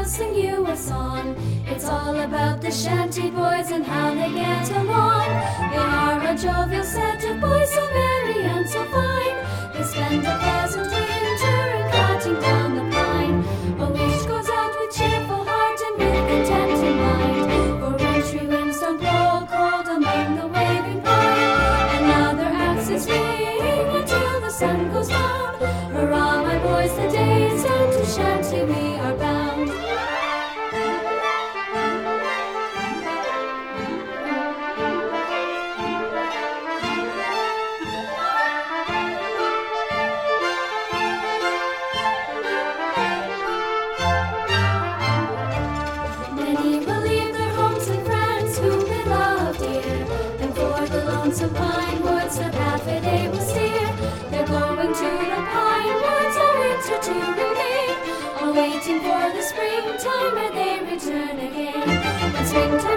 sing you a song. It's all about the shanty boys and how they get along. They are a jovial set of boys, so merry and so fine. They spend a pleasant winter in cutting down the pine. Oh, each goes out with cheerful heart and with content in mind. For wintry winds don't blow cold among the waving pine. And now their axes swing until the sun goes down. Hurrah, my boys, the day is done, to shanty we are bound. Many will leave their homes and friends whom they love dear, and for the lonesome pine woods the path they will steer. They're going to the pine woods a winter to remain, all waiting for the springtime when they return again. When springtime